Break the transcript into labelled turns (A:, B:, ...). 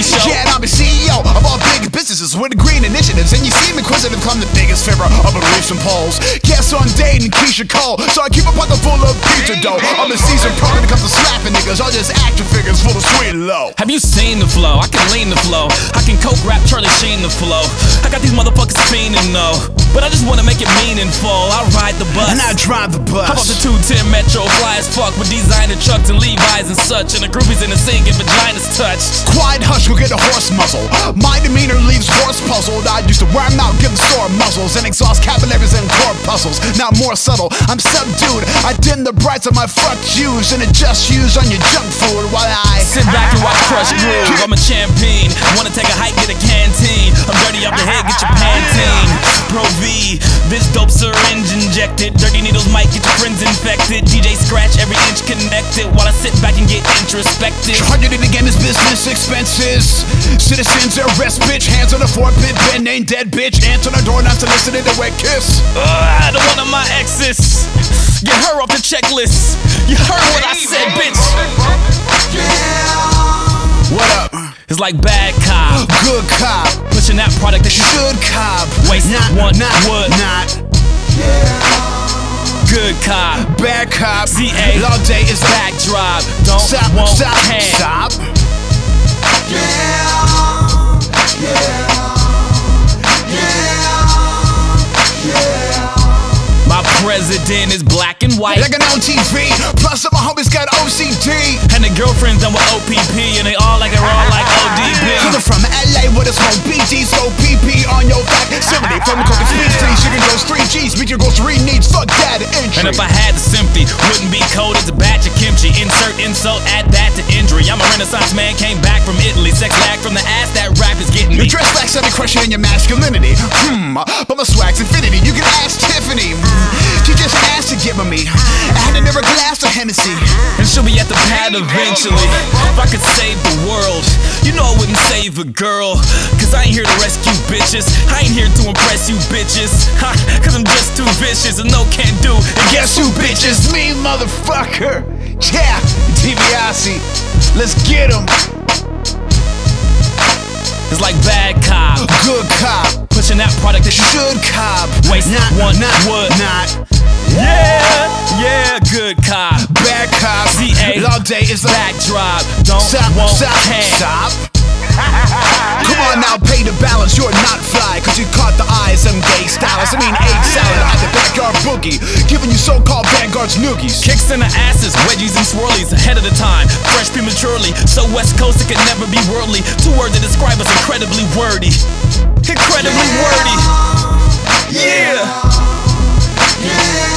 A: TV show.
B: Yeah, and I'm the CEO of all big businesses with the green initiatives. And you seem inquisitive, I'm the biggest fibber of the recent polls. Guess on Dade and Keisha Cole, so I keep a pocket full of pizza dough. I'm the seasoned pro when it comes to slapping niggas, all just action figures full of sweet and low.
A: Have you seen the flow? I can lean the flow. I can coke rap Charlie Sheen the flow. I got these motherfuckers fiending though, but I just wanna make it meaningful. I ride the bus,
B: and I drive the bus.
A: How about the 210 Metro, fly as fuck with designer trucks and Levi's and such, and the groupies in the sink and vaginas touched.
B: Quiet hush, go get a horse muzzle. My demeanor leaves horse puzzled. I used to wear them out, give them sore muzzles, and exhaust capillaries and core puzzles. Now more subtle, I'm subdued. I dim the brights of my fuck yous and adjust yous on your junk food while I
A: sit back and watch Crush groove. I'm a champion, wanna take a hike, get a canteen. I'm dirty up the head, get your Pantene. Pro V, this dope syringe injected. Dirty needles might get your friends infected. DJ scratch every inch connected while I sit back and get introspective.
B: Targeted again is business expenses. Citizens arrest bitch, hands on the forkbit, Ben ain't dead bitch. Ants on the door, not solicited a wet kiss.
A: I don't want one of my exes. Get her off the checklist. You heard what I said, bitch.
B: What up?
A: It's like bad cop,
B: good cop,
A: pushing that product that you
B: should cop.
A: Waste
B: not
A: would. Good cop,
B: bad cop.
A: CA,
B: all day is
A: backdrop. Don't
B: stop,
A: won't,
B: stop,
A: can't.
B: stop.
A: My president is black and white,
B: like an OTV. Plus some of my homies got OCD,
A: and the girlfriends done with OPP, and they all like ODB.
B: So they're from LA with a smoke BD, so PP on your facility. From the Coca Speed City, chicken goes 3 G's, meet your grocery needs, fuck that entry.
A: And if I had the sympathy, wouldn't be cold as a batch of kimchi. Insert insult, add that to injury. I'm a Renaissance man, came back from Italy. Sex lag from the ass, that rap is getting me.
B: Your dress lacks every question in your masculinity. But my swag's infinity. You can ask Tiffany. She just asked to get with me. I had to never glass of Hennessy.
A: And she'll be at the pad eventually. If I could save the world, you know I wouldn't save a girl. Cause I ain't here to rescue bitches. I ain't here to impress you bitches. Cause I'm just too vicious and no can do. And guess who bitches?
B: Me, motherfucker. Yeah, DiBiase. Let's get 'em.
A: It's like bad cop,
B: good cop,
A: pushing that product that you
B: should cop.
A: Waste would. Yeah, good cop,
B: bad cop.
A: CA,
B: all day is
A: backdrop. Don't won't, can't.
B: Stop. Come on now, pay the balance, you're not fly. Cause you caught the eye of some gay stylists. I mean egg salad at the backyard boogie, giving you so-called Vanguard's noogies.
A: Kicks in the asses, wedgies and swirlies. Ahead of the time, fresh prematurely. So West Coast it could never be worldly. 2 words to describe us, incredibly wordy. Incredibly wordy. Yeah.